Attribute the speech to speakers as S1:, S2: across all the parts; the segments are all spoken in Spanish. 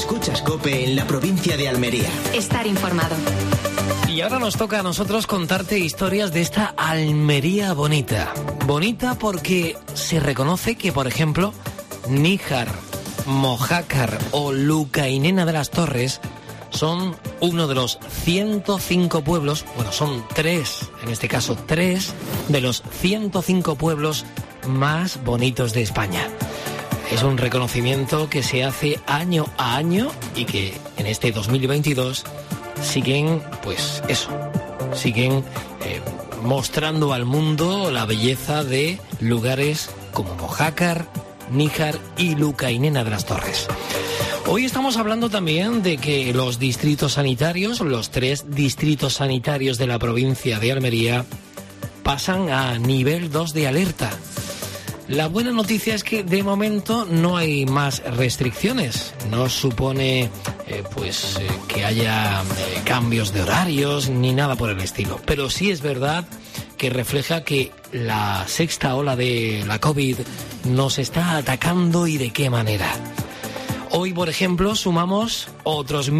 S1: Escuchas COPE en la provincia de Almería.
S2: Estar informado.
S3: Y ahora nos toca a nosotros contarte historias de esta Almería bonita. Bonita porque se reconoce que, por ejemplo, Níjar, Mojácar o Lucainena de las Torres son uno de los 105 pueblos, bueno, son tres, en este caso tres, de los 105 pueblos más bonitos de España. Es un reconocimiento que se hace año a año y que en este 2022 siguen, pues eso, siguen mostrando al mundo la belleza de lugares como Mojácar, Níjar y Lucainena de las Torres. Hoy estamos hablando también de que los distritos sanitarios, los 3 distritos sanitarios de la provincia de Almería, pasan a nivel 2 de alerta. La buena noticia es que de momento no hay más restricciones. No supone que haya cambios de horarios ni nada por el estilo. Pero sí es verdad que refleja que la sexta ola de la COVID nos está atacando y de qué manera. Hoy, por ejemplo, sumamos otros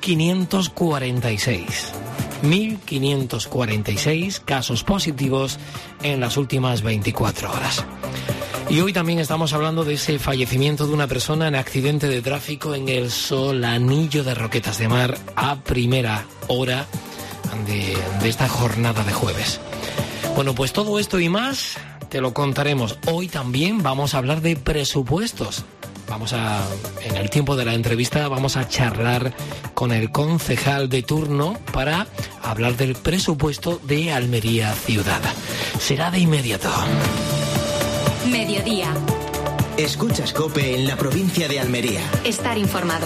S3: 1.546 casos positivos en las últimas 24 horas. Y hoy también estamos hablando de ese fallecimiento de una persona en accidente de tráfico en el Solanillo de Roquetas de Mar a primera hora de esta jornada de jueves. Bueno, pues todo esto y más te lo contaremos. Hoy también vamos a hablar de presupuestos. En el tiempo de la entrevista vamos a charlar con el concejal de turno para hablar del presupuesto de Almería Ciudad. Será de inmediato.
S2: Mediodía.
S1: Escuchas COPE en la provincia de Almería.
S2: Estar informado.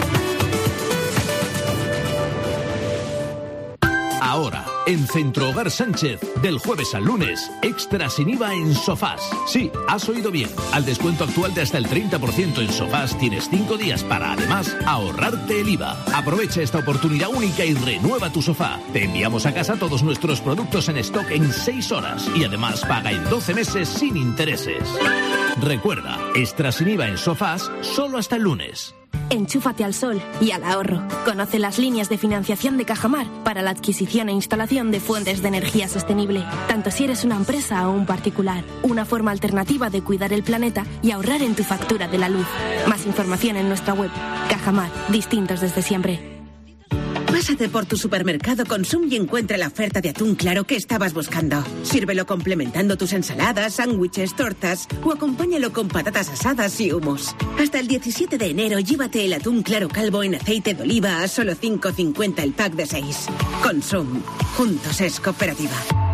S4: Ahora, en Centro Hogar Sánchez, del jueves al lunes, extra sin IVA en sofás. Sí, has oído bien. Al descuento actual de hasta el 30% en sofás tienes 5 días para, además, ahorrarte el IVA. Aprovecha esta oportunidad única y renueva tu sofá. Te enviamos a casa todos nuestros productos en stock en 6 horas y además paga en 12 meses sin intereses. Recuerda, extra sin IVA en sofás solo hasta el lunes.
S5: Enchúfate al sol y al ahorro. Conoce las líneas de financiación de Cajamar para la adquisición e instalación de fuentes de energía sostenible, tanto si eres una empresa o un particular. Una forma alternativa de cuidar el planeta y ahorrar en tu factura de la luz. Más información en nuestra web. Cajamar, distintos desde siempre.
S6: Pásate por tu supermercado Consum y encuentra la oferta de atún claro que estabas buscando. Sírvelo complementando tus ensaladas, sándwiches, tortas o acompáñalo con patatas asadas y hummus. Hasta el 17 de enero llévate el atún claro calvo en aceite de oliva a solo 5,50 el pack de 6. Consum. Juntos es cooperativa.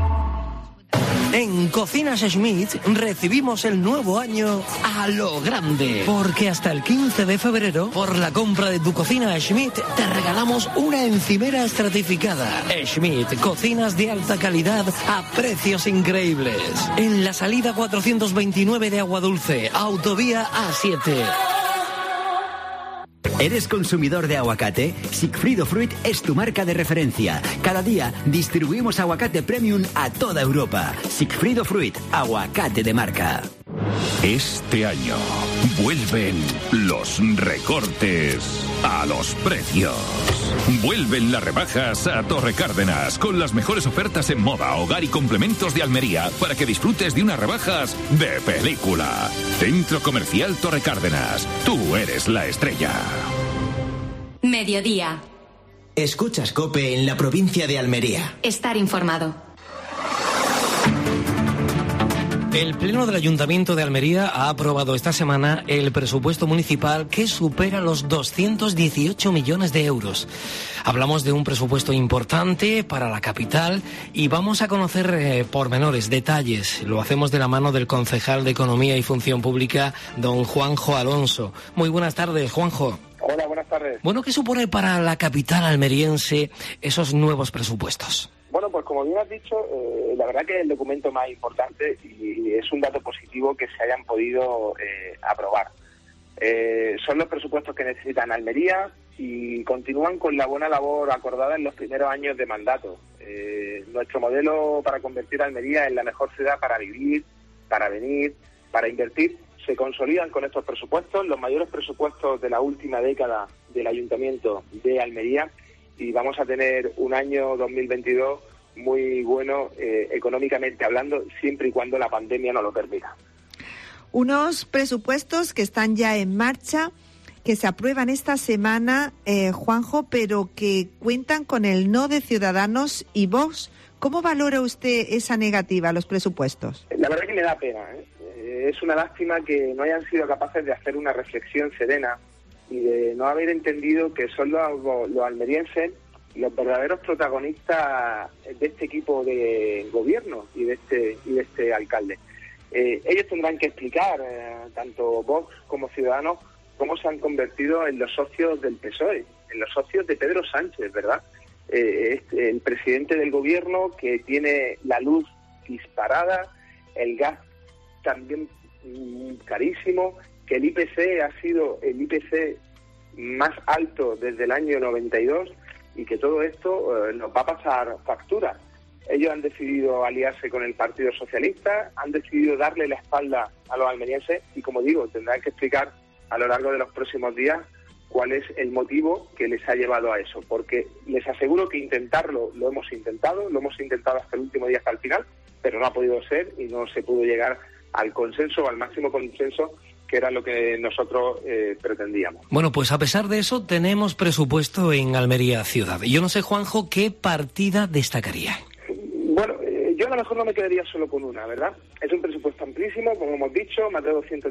S3: En Cocinas Schmidt recibimos el nuevo año a lo grande, porque hasta el 15 de febrero, por la compra de tu cocina Schmidt, te regalamos una encimera estratificada. Schmidt, cocinas de alta calidad a precios increíbles. En la salida 429 de Agua Dulce, autovía A7.
S7: ¿Eres consumidor de aguacate? Sigfrido Fruit es tu marca de referencia. Cada día distribuimos aguacate premium a toda Europa. Sigfrido Fruit, aguacate de marca.
S8: Este año vuelven los recortes a los precios. Vuelven las rebajas a Torre Cárdenas con las mejores ofertas en moda, hogar y complementos de Almería para que disfrutes de unas rebajas de película. Centro Comercial Torre Cárdenas. Tú eres la estrella.
S2: Mediodía.
S1: Escuchas COPE en la provincia de Almería.
S2: Estar informado.
S3: El Pleno del Ayuntamiento de Almería ha aprobado esta semana el presupuesto municipal que supera los 218 millones de euros. Hablamos de un presupuesto importante para la capital y vamos a conocer pormenores, detalles. Lo hacemos de la mano del concejal de Economía y Función Pública, don Juanjo Alonso. Muy buenas tardes, Juanjo.
S9: Hola, buenas tardes.
S3: Bueno, ¿qué supone para la capital almeriense esos nuevos presupuestos?
S9: Bueno, pues como bien has dicho, la verdad que es el documento más importante y es un dato positivo que se hayan podido aprobar. Son los presupuestos que necesitan Almería y continúan con la buena labor acordada en los primeros años de mandato. Nuestro modelo para convertir a Almería en la mejor ciudad para vivir, para venir, para invertir, se consolidan con estos presupuestos, los mayores presupuestos de la última década del Ayuntamiento de Almería y vamos a tener un año 2022 muy bueno económicamente hablando, siempre y cuando la pandemia nos lo permita.
S10: Unos presupuestos que están ya en marcha, que se aprueban esta semana, Juanjo, pero que cuentan con el no de Ciudadanos y Vox. ¿Cómo valora usted esa negativa a los presupuestos?
S9: La verdad que me da pena, Es una lástima que no hayan sido capaces de hacer una reflexión serena y de no haber entendido que son los almerienses los verdaderos protagonistas de este equipo de gobierno y de este alcalde. Ellos tendrán que explicar, tanto Vox como Ciudadanos, cómo se han convertido en los socios del PSOE, en los socios de Pedro Sánchez, ¿verdad? El presidente del gobierno que tiene la luz disparada, el gas también carísimo, que el IPC ha sido el IPC más alto desde el año 92 y que todo esto nos va a pasar factura. Ellos han decidido aliarse con el Partido Socialista, han decidido darle la espalda a los almerienses y, como digo, tendrán que explicar a lo largo de los próximos días cuál es el motivo que les ha llevado a eso, porque les aseguro que intentarlo lo hemos intentado hasta el último día, hasta el final, pero no ha podido ser y no se pudo llegar al consenso, al máximo consenso, que era lo que nosotros pretendíamos.
S3: Bueno, pues a pesar de eso tenemos presupuesto en Almería Ciudad. Yo no sé, Juanjo, ¿qué partida destacaría?
S9: Bueno, yo a lo mejor no me quedaría solo con una, ¿verdad? Es un presupuesto amplísimo, como hemos dicho, más de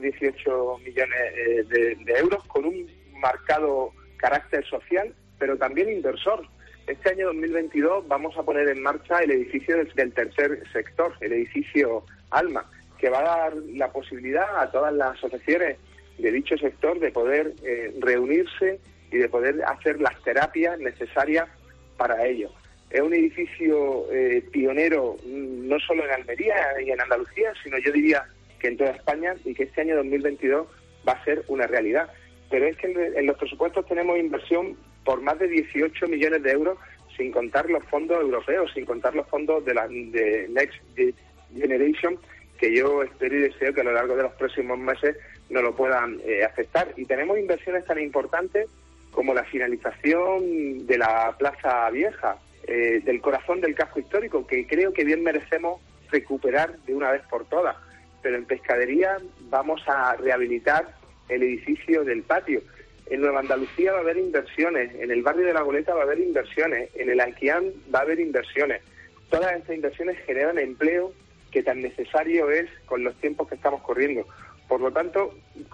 S9: 218 millones de euros, con un marcado carácter social, pero también inversor. Este año 2022 vamos a poner en marcha el edificio del tercer sector, el edificio Alma, que va a dar la posibilidad a todas las asociaciones de dicho sector de poder reunirse y de poder hacer las terapias necesarias para ello. Es un edificio pionero no solo en Almería y en Andalucía, sino yo diría que en toda España, y que este año 2022 va a ser una realidad. Pero es que en los presupuestos tenemos inversión por más de 18 millones de euros, sin contar los fondos europeos, sin contar los fondos de Next Generation, que yo espero y deseo que a lo largo de los próximos meses nos lo puedan aceptar. Y tenemos inversiones tan importantes como la finalización de la Plaza Vieja, del corazón del casco histórico, que creo que bien merecemos recuperar de una vez por todas. Pero en Pescadería vamos a rehabilitar el edificio del patio. En Nueva Andalucía va a haber inversiones, en el barrio de La Goleta va a haber inversiones, en el Anquián va a haber inversiones. Todas estas inversiones generan empleo que tan necesario es con los tiempos que estamos corriendo. Por lo tanto,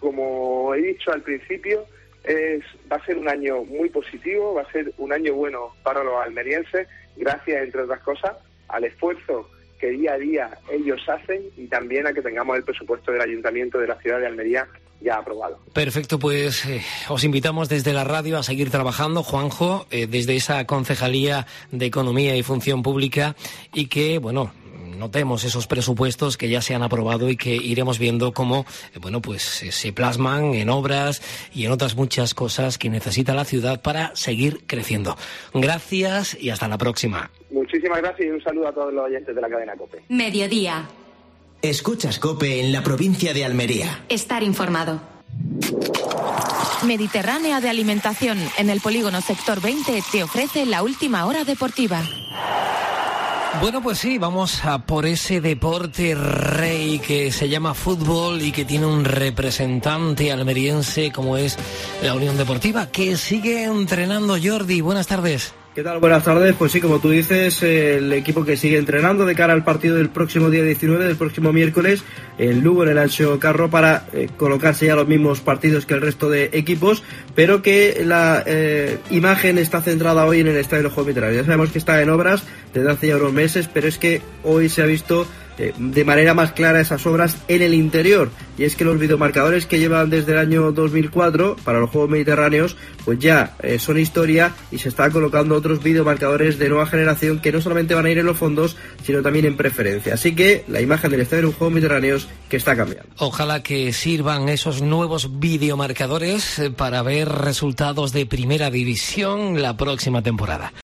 S9: como he dicho al principio, va a ser un año muy positivo, va a ser un año bueno para los almerienses, gracias, entre otras cosas, al esfuerzo que día a día ellos hacen y también a que tengamos el presupuesto del Ayuntamiento de la ciudad de Almería ya aprobado.
S3: Perfecto, pues os invitamos desde la radio a seguir trabajando, Juanjo, desde esa Concejalía de Economía y Función Pública, y que, bueno, notemos esos presupuestos que ya se han aprobado y que iremos viendo cómo, se plasman en obras y en otras muchas cosas que necesita la ciudad para seguir creciendo. Gracias y hasta la próxima.
S9: Muchísimas gracias y un saludo a todos los oyentes de la cadena COPE.
S2: Mediodía.
S1: Escuchas COPE en la provincia de Almería.
S2: Estar informado.
S5: Mediterránea de Alimentación, en el polígono Sector 20, te ofrece la última hora deportiva.
S3: Bueno, pues sí, vamos a por ese deporte rey que se llama fútbol y que tiene un representante almeriense como es la Unión Deportiva, que sigue entrenando. Jordi, buenas tardes.
S11: ¿Qué tal? Buenas tardes. Pues sí, como tú dices, el equipo que sigue entrenando de cara al partido del próximo día 19, del próximo miércoles, en Lugo, en el Ancho Carro, para colocarse ya los mismos partidos que el resto de equipos, pero que la imagen está centrada hoy en el Estadio de los Juegos Mediterráneos. Ya sabemos que está en obras desde hace ya unos meses, pero es que hoy se ha visto de manera más clara esas obras en el interior, y es que los videomarcadores que llevan desde el año 2004 para los Juegos Mediterráneos pues ya son historia, y se están colocando otros videomarcadores de nueva generación que no solamente van a ir en los fondos sino también en preferencia, así que la imagen del estadio de los Juegos Mediterráneos que está cambiando.
S3: Ojalá que sirvan esos nuevos videomarcadores para ver resultados de primera división la próxima temporada.